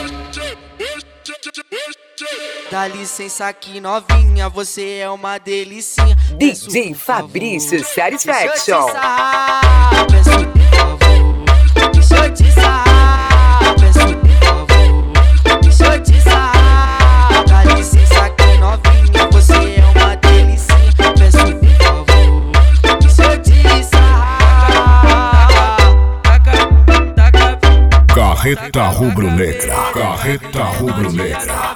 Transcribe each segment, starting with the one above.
Dá licença que novinha, você é uma delicinha. DJ Fabrício Satisfaction. Peço por favor, deixa eu te sarrar. Peço por favor, deixa eu te sarrar. Dá licença que novinha, você é uma delicinha. Peço por favor, deixa eu te sarrar. Carreta Rubro-Negra, Carreta Rubro-Negra.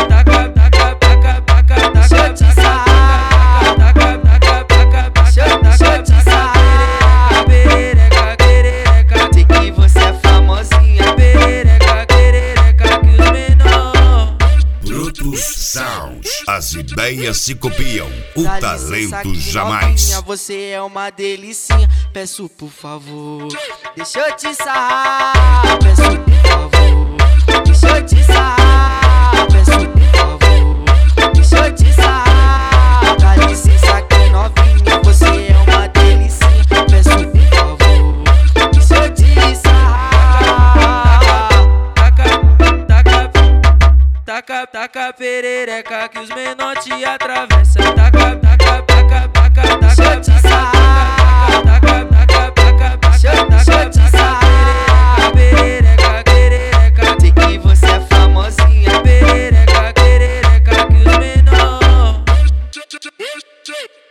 Deixa eu te sarrar. Deixa eu te sarrar. Perereca, perereca, sei que você é famosinha. Perereca, perereca, que os menor. Brutus Sound, as ideias se copiam, o Dá talento licença que jamais. novinha, você é uma delicinha. Peço por favor, deixa eu te sarrar. Peço por favor, deixa eu te sarrar. Peço por favor, deixa eu te sarrar. Dá licença que novinha, você é uma delicinha. Peço por favor, deixa eu te sarrar. Taca perereca que os menor te atravessa. Taca, taca, taca, taca, taca, deixa eu te sarrar. Taca, taca, taca, taca, deixa eu te